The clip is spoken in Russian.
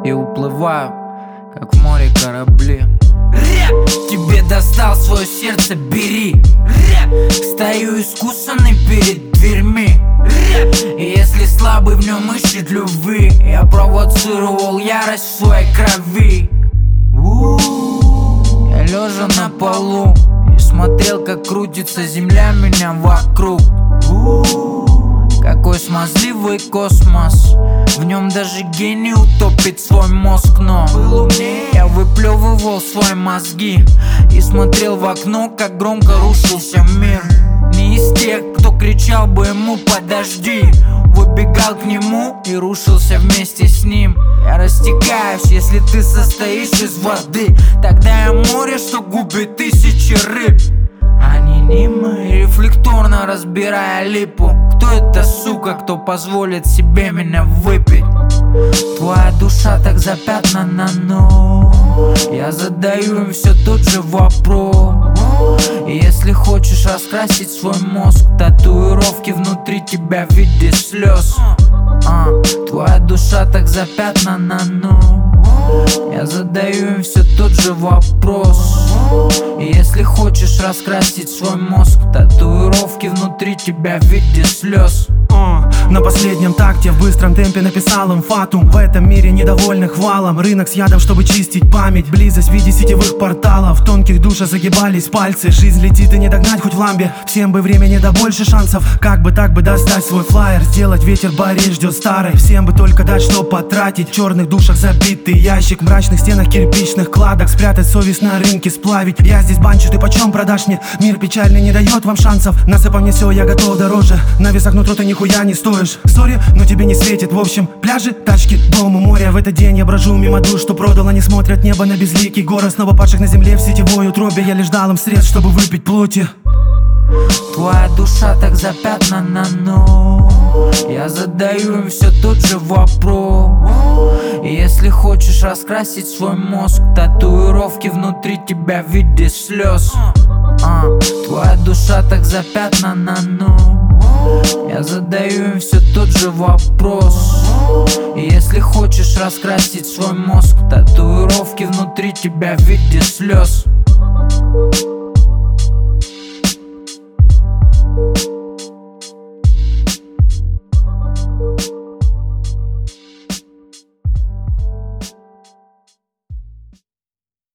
и уплываю, как в море корабли. Рэп! Тебе достал свое сердце, бери. Рэп! Стою искусанный перед дверьми. Рэп! И если слабый в нем ищет любви, я провоцировал ярость в своей крови. Я лежа на полу и смотрел, как крутится земля меня вокруг. Какой смазливый космос, в нем даже гений утопит свой мозг. Но я выплевывал свои мозги и смотрел в окно, как громко рушился мир. Не из тех, кто кричал бы ему подожди, выбегал к нему и рушился вместе с ним. Я растекаюсь, если ты состоишь из воды, тогда я море, что губит тысячи рыб. Они немы, рефлекторно разбирая липу. Кто эта сука, кто позволит себе меня выпить? Твоя душа так запятнана, но я задаю им все тот же вопрос. И если хочешь раскрасить свой мозг, татуировки внутри тебя в виде слез. Твоя душа так запятнана, но я задаю им все тот же вопрос. И если хочешь раскрасить свой мозг, татуировки внутри тебя в виде слез. На последнем такте в быстром темпе написал им фатум. В этом мире недовольных валом, рынок с ядом, чтобы чистить память. Близость в виде сетевых порталов, в тонких душах загибались пальцы. Жизнь летит и не догнать хоть в ламбе. Всем бы времени да больше шансов. Как бы так бы достать свой флаер, сделать ветер барей ждет старый. Всем бы только дать что потратить. В черных душах забитый ящик, в мрачных стенах кирпичных кладок. Спрятать совесть на рынке, сплавить. Я здесь банчу, ты почем продашь мне? Мир печальный не дает вам шансов. Насыпав мне все, я готов дороже. На весах нутро ты нихуя не стоишь. Сори, но тебе не светит. В общем, пляжи, тачки, дом у моря. В этот день я брожу мимо душ, что продал. Они смотрят небо на безликий город. Снова падших на земле в сетевой утробе. Я лишь дал им средств, чтобы выпить плоти. Твоя душа так запятнана, но я задаю им все тот же вопрос. И если хочешь раскрасить свой мозг, татуировки внутри тебя в виде слез. Твоя душа так запятнана, но я задаю им все тот же вопрос. И если хочешь раскрасить свой мозг, татуировки внутри тебя в виде слез.